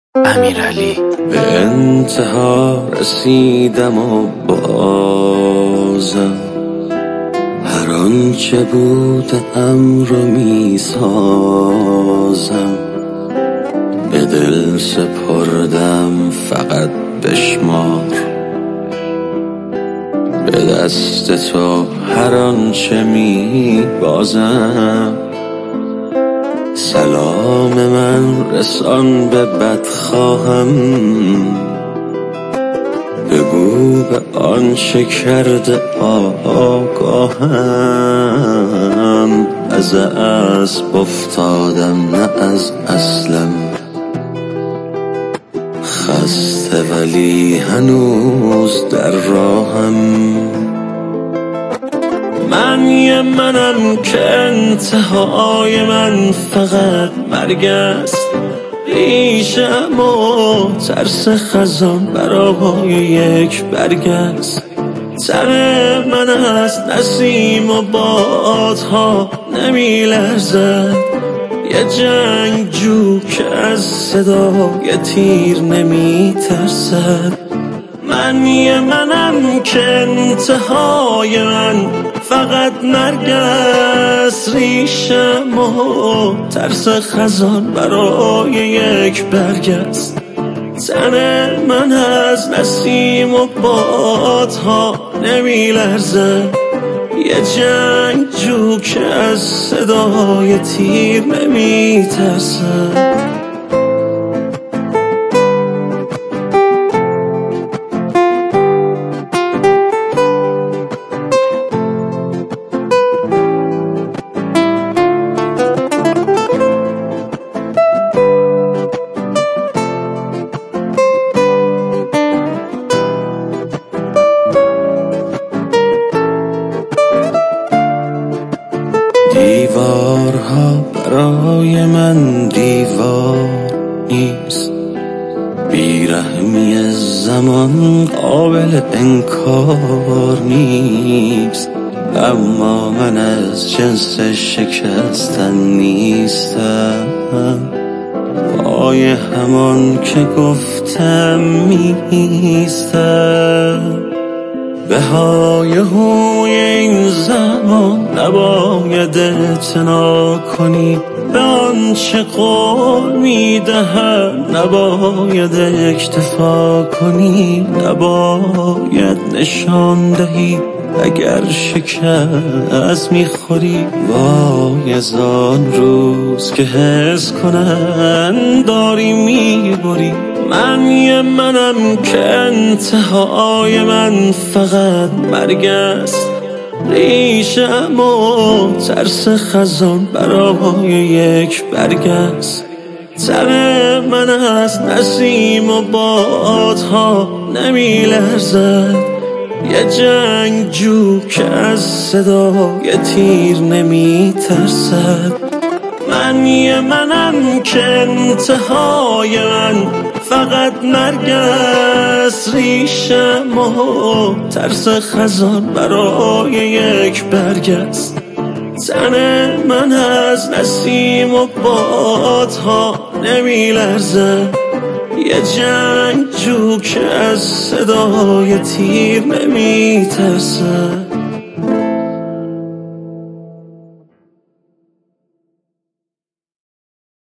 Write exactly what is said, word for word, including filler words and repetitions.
امیرعلی. به انتها رسیدم و بازم هر آنچه بودم رو می سازم. به دل سپردم فقط بشمار، به دست تو هر آنچه می بازم. سلام من رسان به بدخواهم، بگو به آنچه کرده آگاهم. از اسب افتادم نه از اصلم، خسته ولی هنوز در راهم. من یه منم که انتهای من فقط مرگ است. ریشم و ترس خزان برای یک برگ است. تن من از نسیم و بادها نمی لرزد. یه جنگجو که از صدای تیر نمی ترسد. من یه منم که انتهای من فقط مرگ است. ریشم و ترس خزان برای یک برگ است. تن من از نسیم و بادها نمی لرزد. یه جنگجو که از صدای تیر نمی ترسد. دیوارها برای من دیوار نیست. بیرحمی زمان قابل انکار نیست. اما من از جنس شکستن نیستم. پای همان که گفتم میستم. به های هوی این زمان نباید اعتنا کنی. به آنچه قول میدهم نباید اکتفا کنی. نباید نشان دهی اگر شکست میخوری. وای از آن روز که حس کنن داری میبری. من یه منم که انتهای من فقط مرگ است. ریشم و ترس خزان برای یک برگ است. تن من از نسیم و بادها نمی لرزد. یه جنگجو که از صدای تیر نمی ترسد. من یه منم که انتهای من فقط مرگ است. ریشم و ترس خزان برای یک برگ است. تن من از نسیم و بادها نمی لرزد. یه جنگجو که از صدای تیر نمی ترسد.